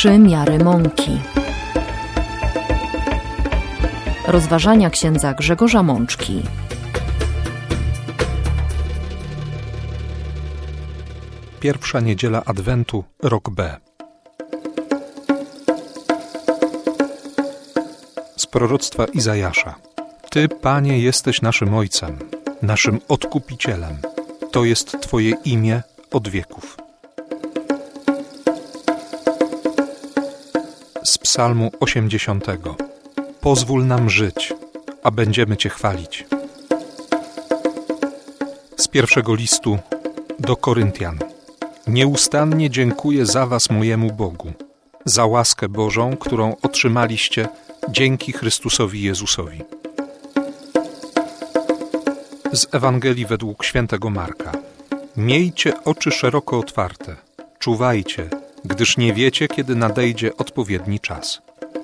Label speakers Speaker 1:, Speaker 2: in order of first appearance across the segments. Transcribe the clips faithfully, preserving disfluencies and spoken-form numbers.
Speaker 1: Trzy miary mąki. Rozważania księdza Grzegorza Mączki.
Speaker 2: Pierwsza niedziela Adwentu, rok B. Z proroctwa Izajasza. Ty, Panie, jesteś naszym Ojcem, naszym Odkupicielem. To jest Twoje imię od wieków. Z Psalmu osiemdziesiątego. Pozwól nam żyć, a będziemy Cię chwalić. Z pierwszego listu do Koryntian. Nieustannie dziękuję za was mojemu Bogu, za łaskę Bożą, którą otrzymaliście dzięki Chrystusowi Jezusowi. Z Ewangelii według świętego Marka. Miejcie oczy szeroko otwarte, czuwajcie, gdyż nie wiecie, kiedy nadejdzie odpowiedni czas.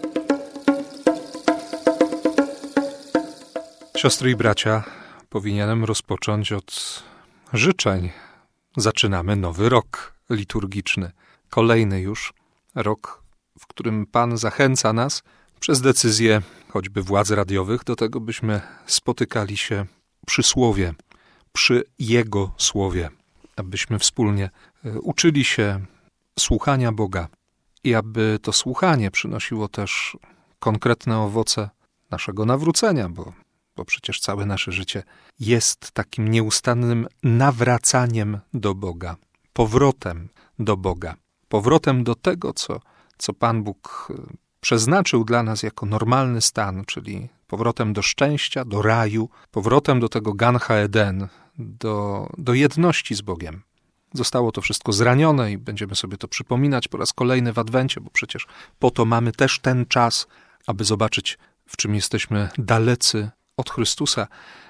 Speaker 2: Siostry i bracia, powinienem rozpocząć od życzeń. Zaczynamy nowy rok liturgiczny. Kolejny już rok, w którym Pan zachęca nas przez decyzje choćby władz radiowych do tego, byśmy spotykali się przy Słowie, przy Jego Słowie, abyśmy wspólnie uczyli się słuchania Boga i aby to słuchanie przynosiło też konkretne owoce naszego nawrócenia, bo bo przecież całe nasze życie jest takim nieustannym nawracaniem do Boga, powrotem do Boga, powrotem do tego, co, co Pan Bóg przeznaczył dla nas jako normalny stan, czyli powrotem do szczęścia, do raju, powrotem do tego Gan Ha-Eden, do, do jedności z Bogiem. Zostało to wszystko zranione i będziemy sobie to przypominać po raz kolejny w Adwencie, bo przecież po to mamy też ten czas, aby zobaczyć, w czym jesteśmy dalecy od Chrystusa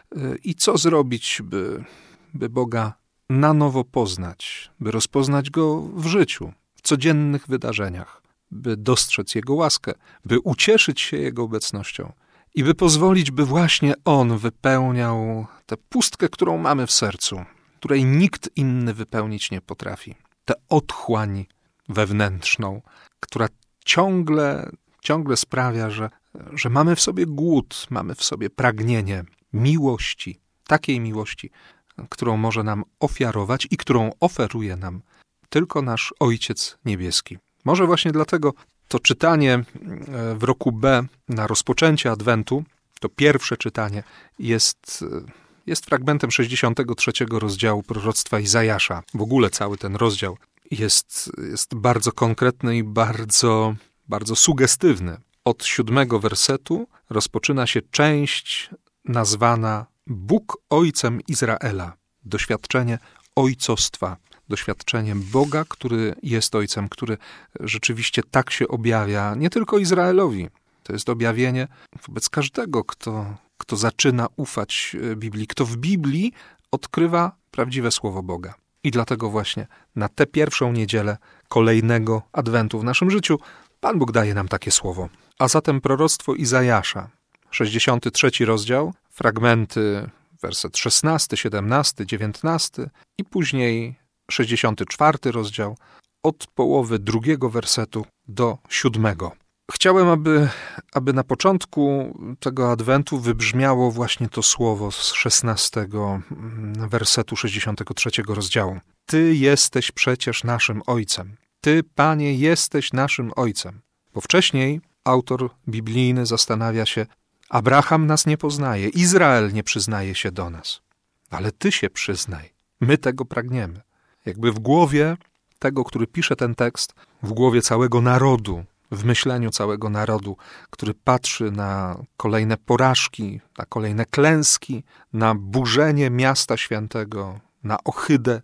Speaker 2: i co zrobić, by, by Boga na nowo poznać, by rozpoznać Go w życiu, w codziennych wydarzeniach, by dostrzec Jego łaskę, by ucieszyć się Jego obecnością i by pozwolić, by właśnie On wypełniał tę pustkę, którą mamy w sercu, której nikt inny wypełnić nie potrafi. Tę otchłań wewnętrzną, która ciągle, ciągle sprawia, że że mamy w sobie głód, mamy w sobie pragnienie miłości, takiej miłości, którą może nam ofiarować i którą oferuje nam tylko nasz Ojciec Niebieski. Może właśnie dlatego to czytanie w roku B na rozpoczęcie Adwentu, to pierwsze czytanie jest, jest fragmentem sześćdziesiątego trzeciego rozdziału proroctwa Izajasza. W ogóle cały ten rozdział jest, jest bardzo konkretny i bardzo, bardzo sugestywny. Od siódmego wersetu rozpoczyna się część nazwana Bóg Ojcem Izraela. Doświadczenie ojcostwa, doświadczenie Boga, który jest Ojcem, który rzeczywiście tak się objawia nie tylko Izraelowi. To jest objawienie wobec każdego, kto, kto zaczyna ufać Biblii, kto w Biblii odkrywa prawdziwe Słowo Boga. I dlatego właśnie na tę pierwszą niedzielę kolejnego Adwentu w naszym życiu Pan Bóg daje nam takie słowo. A zatem proroctwo Izajasza, sześćdziesiąty trzeci rozdział, fragmenty, werset szesnasty, siedemnasty, dziewiętnasty i później sześćdziesiąty czwarty rozdział, od połowy drugiego wersetu do siódmego. Chciałem, aby, aby na początku tego Adwentu wybrzmiało właśnie to słowo z szesnastego wersetu sześćdziesiątego trzeciego rozdziału. Ty jesteś przecież naszym Ojcem. Ty, Panie, jesteś naszym Ojcem. Bo wcześniej autor biblijny zastanawia się, Abraham nas nie poznaje, Izrael nie przyznaje się do nas. Ale Ty się przyznaj. My tego pragniemy. Jakby w głowie tego, który pisze ten tekst, w głowie całego narodu, w myśleniu całego narodu, który patrzy na kolejne porażki, na kolejne klęski, na burzenie miasta świętego, na ohydę,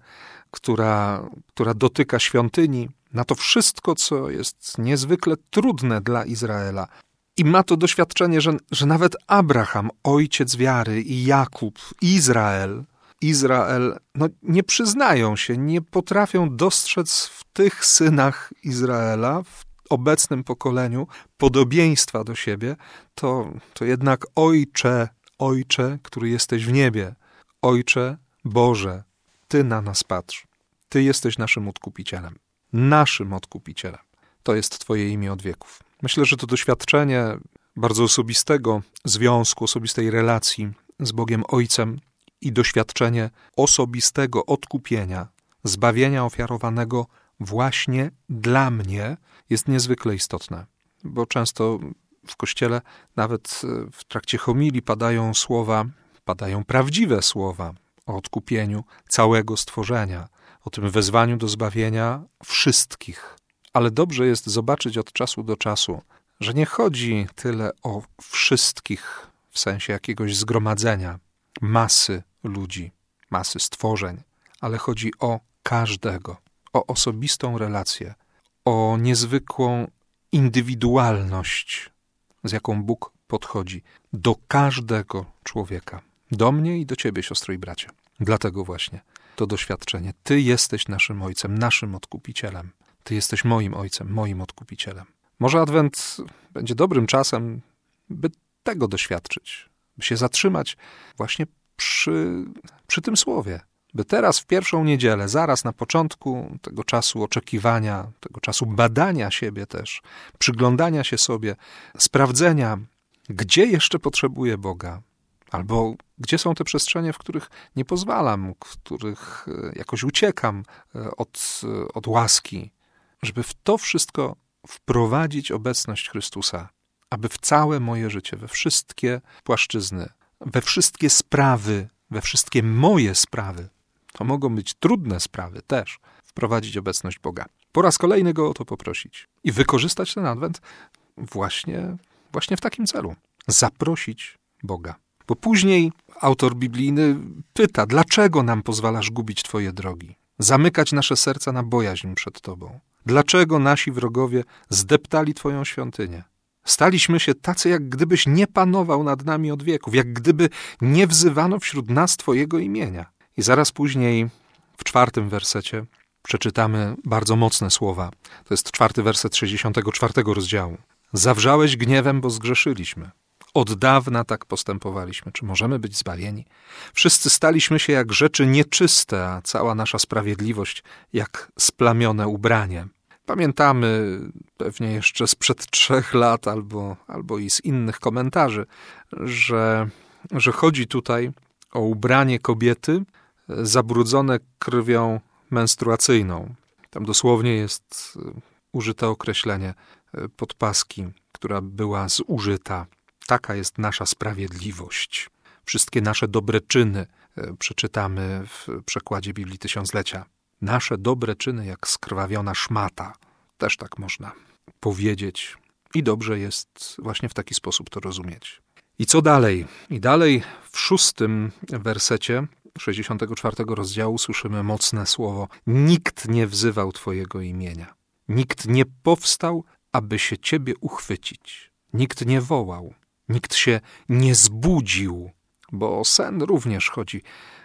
Speaker 2: która, która dotyka świątyni, na to wszystko, co jest niezwykle trudne dla Izraela. I ma to doświadczenie, że, że nawet Abraham, ojciec wiary, i Jakub, Izrael, Izrael, no nie przyznają się, nie potrafią dostrzec w tych synach Izraela, w obecnym pokoleniu, podobieństwa do siebie, to, to jednak Ojcze, Ojcze, który jesteś w niebie, Ojcze Boże, Ty na nas patrz. Ty jesteś naszym Odkupicielem. Naszym Odkupicielem. to jest Twoje imię od wieków. Myślę, że to doświadczenie bardzo osobistego związku, osobistej relacji z Bogiem Ojcem i doświadczenie osobistego odkupienia, zbawienia ofiarowanego właśnie dla mnie jest niezwykle istotne. Bo często w Kościele, nawet w trakcie homilii padają słowa, padają prawdziwe słowa o odkupieniu całego stworzenia, o tym wezwaniu do zbawienia wszystkich. Ale dobrze jest zobaczyć od czasu do czasu, że nie chodzi tyle o wszystkich w sensie jakiegoś zgromadzenia, masy ludzi, masy stworzeń, ale chodzi o każdego, o osobistą relację, o niezwykłą indywidualność, z jaką Bóg podchodzi do każdego człowieka. Do mnie i do ciebie, siostro i bracie. Dlatego właśnie to doświadczenie. Ty jesteś naszym Ojcem, naszym Odkupicielem. Ty jesteś moim Ojcem, moim Odkupicielem. Może Adwent będzie dobrym czasem, by tego doświadczyć, by się zatrzymać właśnie przy, przy tym słowie. By teraz w pierwszą niedzielę, zaraz na początku tego czasu oczekiwania, tego czasu badania siebie też, przyglądania się sobie, sprawdzenia, gdzie jeszcze potrzebuję Boga, albo gdzie są te przestrzenie, w których nie pozwalam, w których jakoś uciekam od, od łaski, żeby w to wszystko wprowadzić obecność Chrystusa, aby w całe moje życie, we wszystkie płaszczyzny, we wszystkie sprawy, we wszystkie moje sprawy, to mogą być trudne sprawy też, wprowadzić obecność Boga. Po raz kolejny Go o to poprosić i wykorzystać ten Adwent właśnie, właśnie w takim celu. Zaprosić Boga. Bo później autor biblijny pyta, dlaczego nam pozwalasz gubić Twoje drogi? Zamykać nasze serca na bojaźń przed Tobą. Dlaczego nasi wrogowie zdeptali Twoją świątynię? Staliśmy się tacy, jak gdybyś nie panował nad nami od wieków, jak gdyby nie wzywano wśród nas Twojego imienia. I zaraz później w czwartym wersecie przeczytamy bardzo mocne słowa. To jest czwarty werset sześćdziesiątego czwartego rozdziału. Zawrzałeś gniewem, bo zgrzeszyliśmy. Od dawna tak postępowaliśmy. Czy możemy być zbawieni? Wszyscy staliśmy się jak rzeczy nieczyste, a cała nasza sprawiedliwość jak splamione ubranie. Pamiętamy pewnie jeszcze sprzed trzech lat albo, albo i z innych komentarzy, że, że chodzi tutaj o ubranie kobiety zabrudzone krwią menstruacyjną. Tam dosłownie jest użyte określenie podpaski, która była zużyta. Taka jest nasza sprawiedliwość. Wszystkie nasze dobre czyny, przeczytamy w przekładzie Biblii Tysiąclecia. Nasze dobre czyny jak skrwawiona szmata. Też tak można powiedzieć. I dobrze jest właśnie w taki sposób to rozumieć. I co dalej? I dalej w szóstym wersecie sześćdziesiątego czwartego rozdziału słyszymy mocne słowo. Nikt nie wzywał Twojego imienia. Nikt nie powstał, aby się Ciebie uchwycić. Nikt nie wołał. Nikt się nie zbudził, bo o sen również chodzi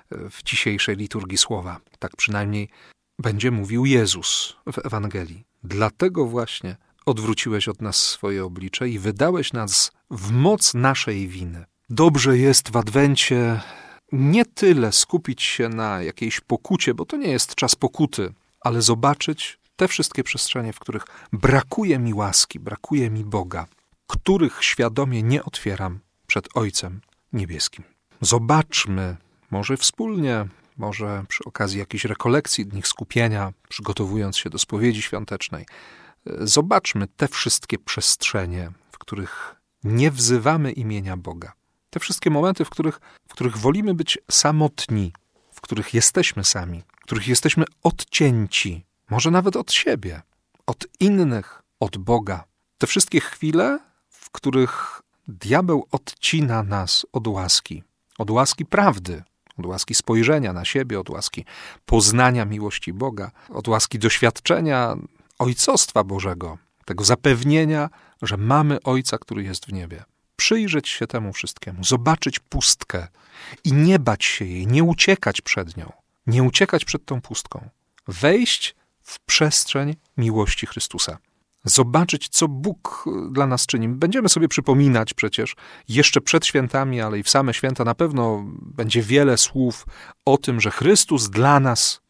Speaker 2: w dzisiejszej liturgii słowa. Tak przynajmniej będzie mówił Jezus w Ewangelii. Dlatego właśnie odwróciłeś od nas swoje oblicze i wydałeś nas w moc naszej winy. Dobrze jest w Adwencie nie tyle skupić się na jakiejś pokucie, bo to nie jest czas pokuty, ale zobaczyć te wszystkie przestrzenie, w których brakuje mi łaski, brakuje mi Boga, których świadomie nie otwieram przed Ojcem Niebieskim. Zobaczmy, może wspólnie, może przy okazji jakiejś rekolekcji, dni skupienia, przygotowując się do spowiedzi świątecznej, zobaczmy te wszystkie przestrzenie, w których nie wzywamy imienia Boga. Te wszystkie momenty, w których, w których wolimy być samotni, w których jesteśmy sami, w których jesteśmy odcięci, może nawet od siebie, od innych, od Boga. Te wszystkie chwile, w których diabeł odcina nas od łaski, od łaski prawdy, od łaski spojrzenia na siebie, od łaski poznania miłości Boga, od łaski doświadczenia Ojcostwa Bożego, tego zapewnienia, że mamy Ojca, który jest w niebie. Przyjrzeć się temu wszystkiemu, zobaczyć pustkę i nie bać się jej, nie uciekać przed nią, nie uciekać przed tą pustką. Wejść w przestrzeń miłości Chrystusa. Zobaczyć, co Bóg dla nas czyni. Będziemy sobie przypominać przecież jeszcze przed świętami, ale i w same święta na pewno będzie wiele słów o tym, że Chrystus dla nas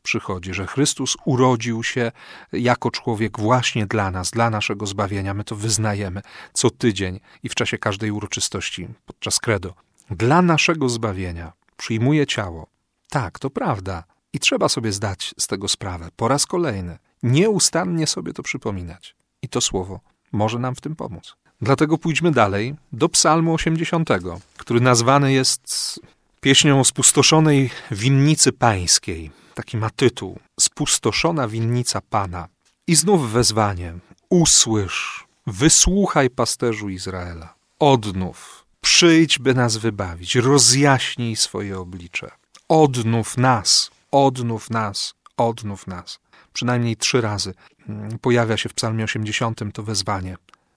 Speaker 2: przychodzi, że Chrystus urodził się jako człowiek właśnie dla nas, dla naszego zbawienia. My to wyznajemy co tydzień i w czasie każdej uroczystości, podczas credo. Dla naszego zbawienia przyjmuje ciało. Tak, to prawda. I trzeba sobie zdać z tego sprawę. Po raz kolejny. Nieustannie sobie to przypominać. I to słowo może nam w tym pomóc. Dlatego pójdźmy dalej do Psalmu osiemdziesiątego, który nazwany jest pieśnią o spustoszonej winnicy pańskiej. Taki ma tytuł. Spustoszona winnica Pana. I znów wezwanie. Usłysz, wysłuchaj pasterzu Izraela. Odnów, przyjdź, by nas wybawić. Rozjaśnij swoje oblicze. Odnów nas, odnów nas, odnów nas. Przynajmniej trzy razy pojawia się w Psalmie osiemdziesiątym to wezwanie.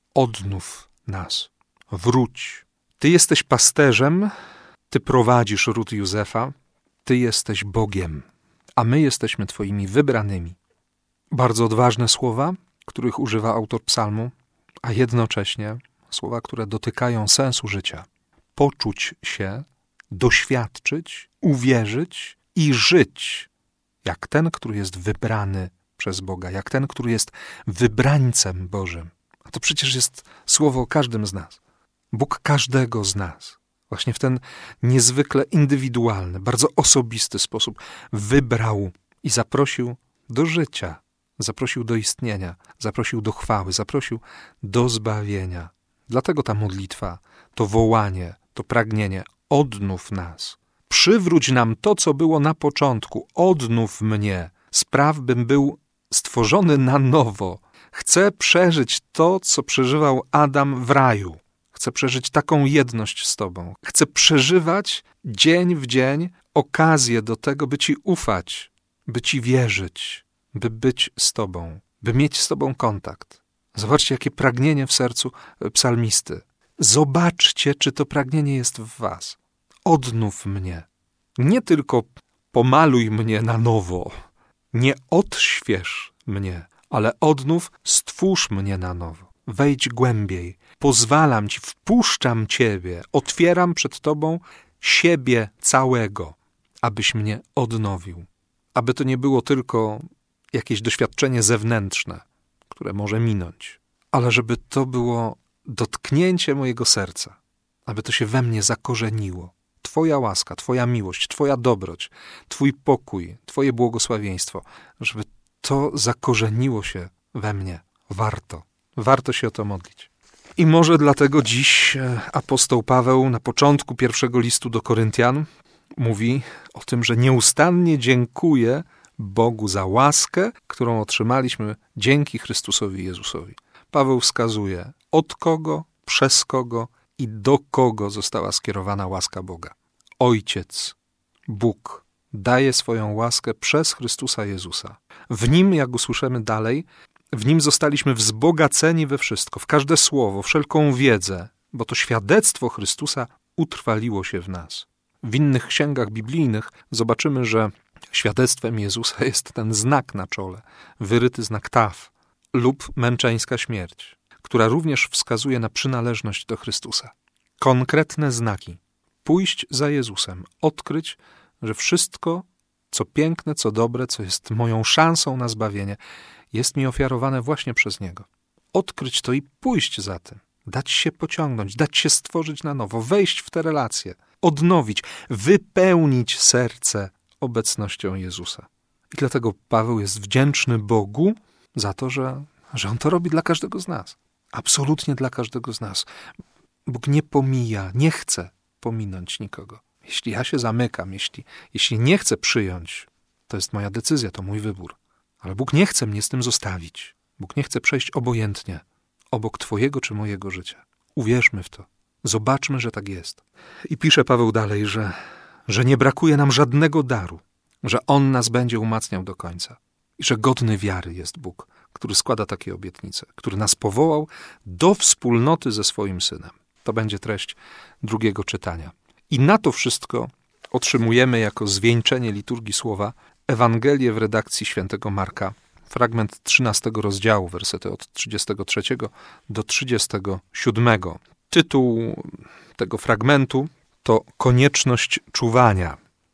Speaker 2: Odnów nas, wróć. Ty jesteś pasterzem, Ty prowadzisz ród Józefa, Ty jesteś Bogiem, a my jesteśmy Twoimi wybranymi. Bardzo odważne słowa, których używa autor psalmu, a jednocześnie słowa, które dotykają sensu życia. Poczuć się, doświadczyć, uwierzyć i żyć jak ten, który jest wybrany przez Boga, jak ten, który jest wybrańcem Bożym. A to przecież jest słowo o każdym z nas. Bóg każdego z nas właśnie w ten niezwykle indywidualny, bardzo osobisty sposób wybrał i zaprosił do życia, zaprosił do istnienia, zaprosił do chwały, zaprosił do zbawienia. Dlatego ta modlitwa, to wołanie, to pragnienie, odnów nas. Przywróć nam to, co było na początku. Odnów mnie. Spraw, bym był stworzony na nowo. Chcę przeżyć to, co przeżywał Adam w raju. Chcę przeżyć taką jedność z Tobą. Chcę przeżywać dzień w dzień okazję do tego, by Ci ufać, by Ci wierzyć, by być z Tobą, by mieć z Tobą kontakt. Zobaczcie, jakie pragnienie w sercu psalmisty. Zobaczcie, czy to pragnienie jest w was. Odnów mnie. Nie tylko pomaluj mnie na nowo. Nie odśwież mnie, ale odnów, stwórz mnie na nowo. Wejdź głębiej. Pozwalam Ci, wpuszczam Ciebie, otwieram przed Tobą siebie całego, abyś mnie odnowił. Aby to nie było tylko jakieś doświadczenie zewnętrzne, które może minąć, ale żeby to było dotknięcie mojego serca, aby to się we mnie zakorzeniło. Twoja łaska, Twoja miłość, Twoja dobroć, Twój pokój, Twoje błogosławieństwo, żeby to zakorzeniło się we mnie. Warto, warto się o to modlić. I może dlatego dziś apostoł Paweł na początku pierwszego listu do Koryntian mówi o tym, że nieustannie dziękuję Bogu za łaskę, którą otrzymaliśmy dzięki Chrystusowi Jezusowi. Paweł wskazuje, od kogo, przez kogo i do kogo została skierowana łaska Boga. Ojciec, Bóg, daje swoją łaskę przez Chrystusa Jezusa. W Nim, jak usłyszymy dalej, w Nim zostaliśmy wzbogaceni we wszystko, w każde słowo, wszelką wiedzę, bo to świadectwo Chrystusa utrwaliło się w nas. W innych księgach biblijnych zobaczymy, że świadectwem Jezusa jest ten znak na czole, wyryty znak Taw lub męczeńska śmierć, która również wskazuje na przynależność do Chrystusa. Konkretne znaki. Pójść za Jezusem, odkryć, że wszystko, co piękne, co dobre, co jest moją szansą na zbawienie, jest mi ofiarowane właśnie przez Niego. Odkryć to i pójść za tym. Dać się pociągnąć, dać się stworzyć na nowo, wejść w te relacje, odnowić, wypełnić serce obecnością Jezusa. I dlatego Paweł jest wdzięczny Bogu za to, że, że On to robi dla każdego z nas. Absolutnie dla każdego z nas. Bóg nie pomija, nie chce pominąć nikogo. Jeśli ja się zamykam, jeśli, jeśli nie chcę przyjąć, to jest moja decyzja, to mój wybór. Ale Bóg nie chce mnie z tym zostawić. Bóg nie chce przejść obojętnie obok Twojego czy mojego życia. Uwierzmy w to. Zobaczmy, że tak jest. I pisze Paweł dalej, że, że nie brakuje nam żadnego daru, że On nas będzie umacniał do końca i że godny wiary jest Bóg, który składa takie obietnice, który nas powołał do wspólnoty ze swoim Synem. To będzie treść drugiego czytania. I na to wszystko otrzymujemy jako zwieńczenie liturgii słowa Ewangelię w redakcji świętego Marka, fragment trzynastego rozdziału, wersety od trzydziestego trzeciego do trzydziestego siódmego. Tytuł tego fragmentu to Konieczność czuwania.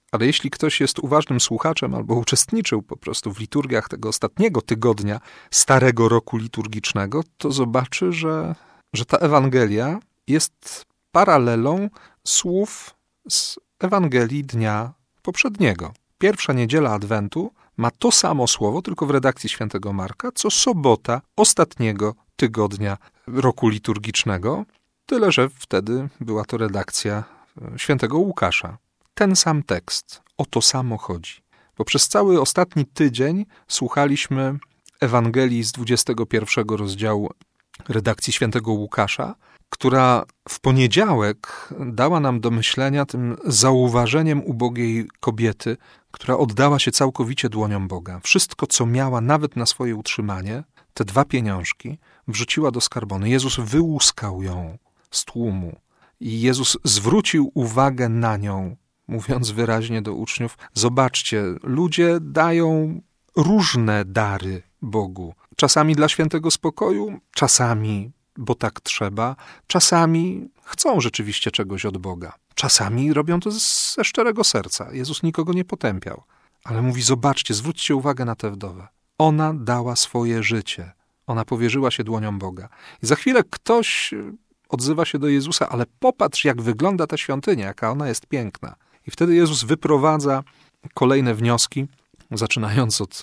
Speaker 2: Ale jeśli ktoś jest uważnym słuchaczem albo uczestniczył po prostu w liturgiach tego ostatniego tygodnia starego roku liturgicznego, to zobaczy, że, że ta Ewangelia jest paralelą słów z Ewangelii dnia poprzedniego. Pierwsza niedziela Adwentu ma to samo słowo, tylko w redakcji świętego Marka, co sobota ostatniego tygodnia roku liturgicznego, tyle że wtedy była to redakcja świętego Łukasza. Ten sam tekst, o to samo chodzi. Bo przez cały ostatni tydzień słuchaliśmy Ewangelii z dwudziestego pierwszego rozdziału redakcji świętego Łukasza, która w poniedziałek dała nam do myślenia tym zauważeniem ubogiej kobiety, która oddała się całkowicie dłoniom Boga. Wszystko, co miała nawet na swoje utrzymanie, te dwa pieniążki, wrzuciła do skarbony. Jezus wyłuskał ją z tłumu i Jezus zwrócił uwagę na nią, mówiąc wyraźnie do uczniów, zobaczcie, ludzie dają różne dary Bogu. Czasami dla świętego spokoju, czasami, bo tak trzeba, czasami chcą rzeczywiście czegoś od Boga. Czasami robią to ze szczerego serca. Jezus nikogo nie potępiał. Ale mówi, zobaczcie, zwróćcie uwagę na tę wdowę. Ona dała swoje życie. Ona powierzyła się dłoniom Boga. I za chwilę ktoś odzywa się do Jezusa, ale popatrz, jak wygląda ta świątynia, jaka ona jest piękna. I wtedy Jezus wyprowadza kolejne wnioski, zaczynając od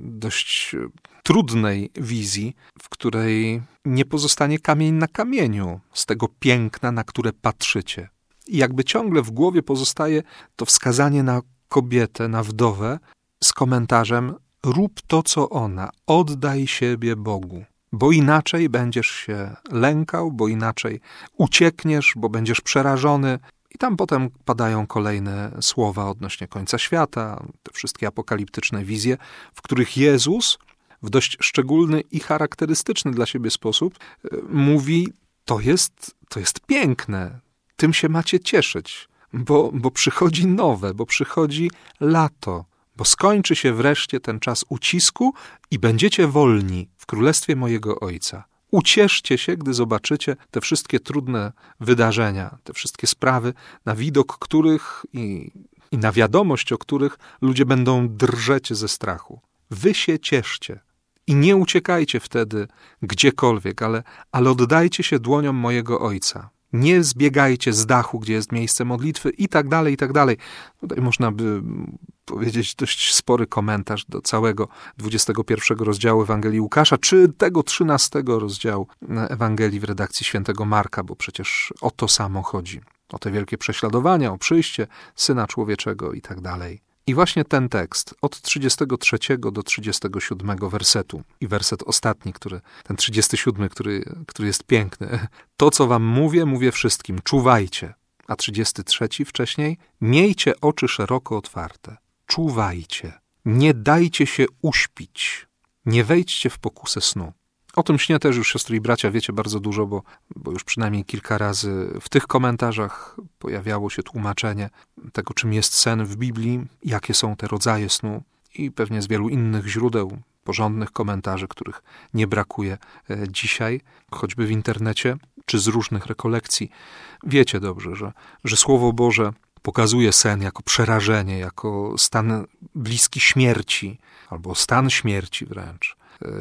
Speaker 2: dość trudnej wizji, w której nie pozostanie kamień na kamieniu z tego piękna, na które patrzycie. I jakby ciągle w głowie pozostaje to wskazanie na kobietę, na wdowę z komentarzem: rób to, co ona, oddaj siebie Bogu, bo inaczej będziesz się lękał, bo inaczej uciekniesz, bo będziesz przerażony. I tam potem padają kolejne słowa odnośnie końca świata, te wszystkie apokaliptyczne wizje, w których Jezus w dość szczególny i charakterystyczny dla siebie sposób mówi, to jest, to jest piękne, tym się macie cieszyć, bo, bo przychodzi nowe, bo przychodzi lato, bo skończy się wreszcie ten czas ucisku i będziecie wolni w królestwie mojego Ojca. Ucieszcie się, gdy zobaczycie te wszystkie trudne wydarzenia, te wszystkie sprawy, na widok których i, i na wiadomość o których ludzie będą drżeć ze strachu. Wy się cieszcie i nie uciekajcie wtedy gdziekolwiek, ale, ale oddajcie się dłoniom mojego Ojca. Nie zbiegajcie z dachu, gdzie jest miejsce modlitwy i tak dalej, i tak dalej. Tutaj można by powiedzieć dość spory komentarz do całego dwudziestego pierwszego rozdziału Ewangelii Łukasza, czy tego trzynastego rozdziału Ewangelii w redakcji świętego Marka, bo przecież o to samo chodzi. O te wielkie prześladowania, o przyjście Syna Człowieczego i tak dalej. I właśnie ten tekst od trzydziestego trzeciego do trzydziestego siódmego wersetu i werset ostatni, który, ten trzydziesty siódmy, który, który jest piękny. To, co wam mówię, mówię wszystkim, czuwajcie. A trzydziesty trzeci wcześniej, miejcie oczy szeroko otwarte, czuwajcie, nie dajcie się uśpić, nie wejdźcie w pokusę snu. O tym śnie też już, siostry i bracia, wiecie bardzo dużo, bo, bo już przynajmniej kilka razy w tych komentarzach pojawiało się tłumaczenie tego, czym jest sen w Biblii, jakie są te rodzaje snu i pewnie z wielu innych źródeł, porządnych komentarzy, których nie brakuje dzisiaj, choćby w internecie, czy z różnych rekolekcji. Wiecie dobrze, że, że Słowo Boże pokazuje sen jako przerażenie, jako stan bliski śmierci, albo stan śmierci wręcz,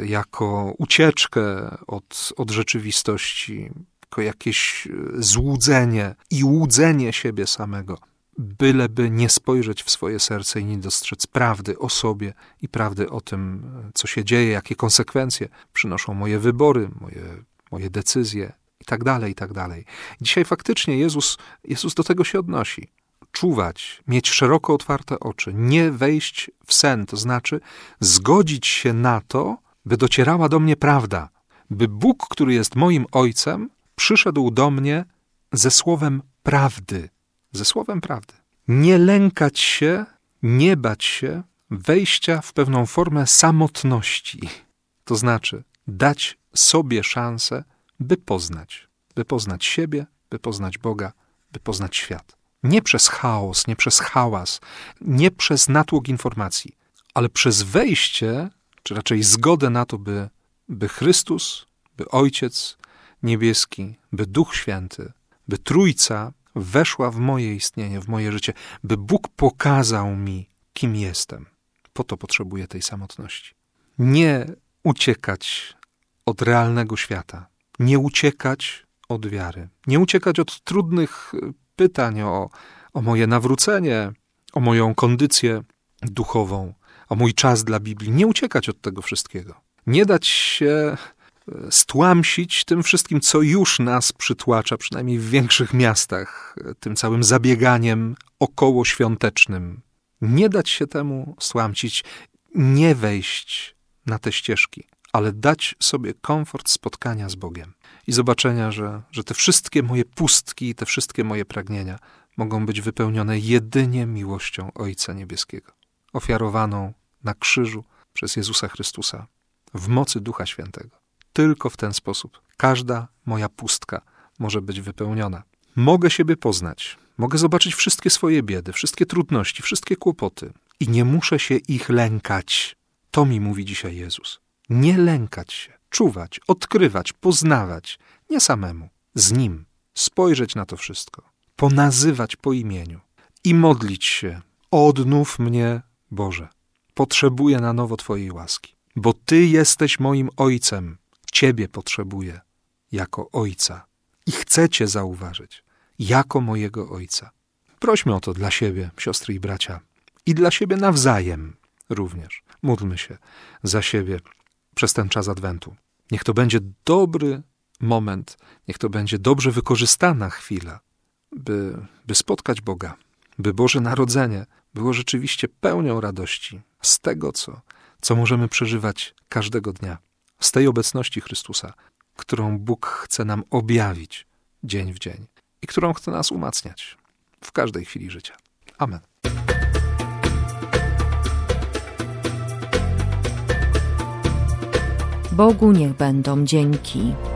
Speaker 2: jako ucieczkę od, od rzeczywistości, jako jakieś złudzenie i łudzenie siebie samego, byleby nie spojrzeć w swoje serce i nie dostrzec prawdy o sobie i prawdy o tym, co się dzieje, jakie konsekwencje przynoszą moje wybory, moje, moje decyzje i tak dalej, i tak dalej. Dzisiaj faktycznie Jezus, Jezus do tego się odnosi. Czuwać, mieć szeroko otwarte oczy, nie wejść w sen, to znaczy zgodzić się na to, by docierała do mnie prawda, by Bóg, który jest moim Ojcem, przyszedł do mnie ze słowem prawdy, ze słowem prawdy. Nie lękać się, nie bać się wejścia w pewną formę samotności, to znaczy dać sobie szansę, by poznać, by poznać siebie, by poznać Boga, by poznać świat. Nie przez chaos, nie przez hałas, nie przez natłok informacji, ale przez wejście, czy raczej zgodę na to, by, by Chrystus, by Ojciec Niebieski, by Duch Święty, by Trójca weszła w moje istnienie, w moje życie, by Bóg pokazał mi, kim jestem. Po to potrzebuję tej samotności. Nie uciekać od realnego świata, nie uciekać od wiary, nie uciekać od trudnych pytań o, o moje nawrócenie, o moją kondycję duchową, o mój czas dla Biblii, nie uciekać od tego wszystkiego. Nie dać się stłamsić tym wszystkim, co już nas przytłacza, przynajmniej w większych miastach, tym całym zabieganiem okołoświątecznym. Nie dać się temu stłamsić, nie wejść na te ścieżki, ale dać sobie komfort spotkania z Bogiem i zobaczenia, że, że te wszystkie moje pustki, te wszystkie moje pragnienia mogą być wypełnione jedynie miłością Ojca Niebieskiego, ofiarowaną na krzyżu przez Jezusa Chrystusa w mocy Ducha Świętego. Tylko w ten sposób każda moja pustka może być wypełniona. Mogę siebie poznać, mogę zobaczyć wszystkie swoje biedy, wszystkie trudności, wszystkie kłopoty i nie muszę się ich lękać. To mi mówi dzisiaj Jezus. Nie lękać się, czuwać, odkrywać, poznawać, nie samemu, z Nim, spojrzeć na to wszystko, ponazywać po imieniu i modlić się. Odnów mnie, Boże. Potrzebuję na nowo Twojej łaski, bo Ty jesteś moim Ojcem. Ciebie potrzebuję jako Ojca i chcę Cię zauważyć jako mojego Ojca. Prośmy o to dla siebie, siostry i bracia, i dla siebie nawzajem również. Módlmy się za siebie przez ten czas Adwentu. Niech to będzie dobry moment, niech to będzie dobrze wykorzystana chwila, by, by spotkać Boga, by Boże Narodzenie było rzeczywiście pełnią radości z tego, co, co możemy przeżywać każdego dnia. Z tej obecności Chrystusa, którą Bóg chce nam objawić dzień w dzień i którą chce nas umacniać w każdej chwili życia. Amen.
Speaker 1: Bogu niech będą dzięki.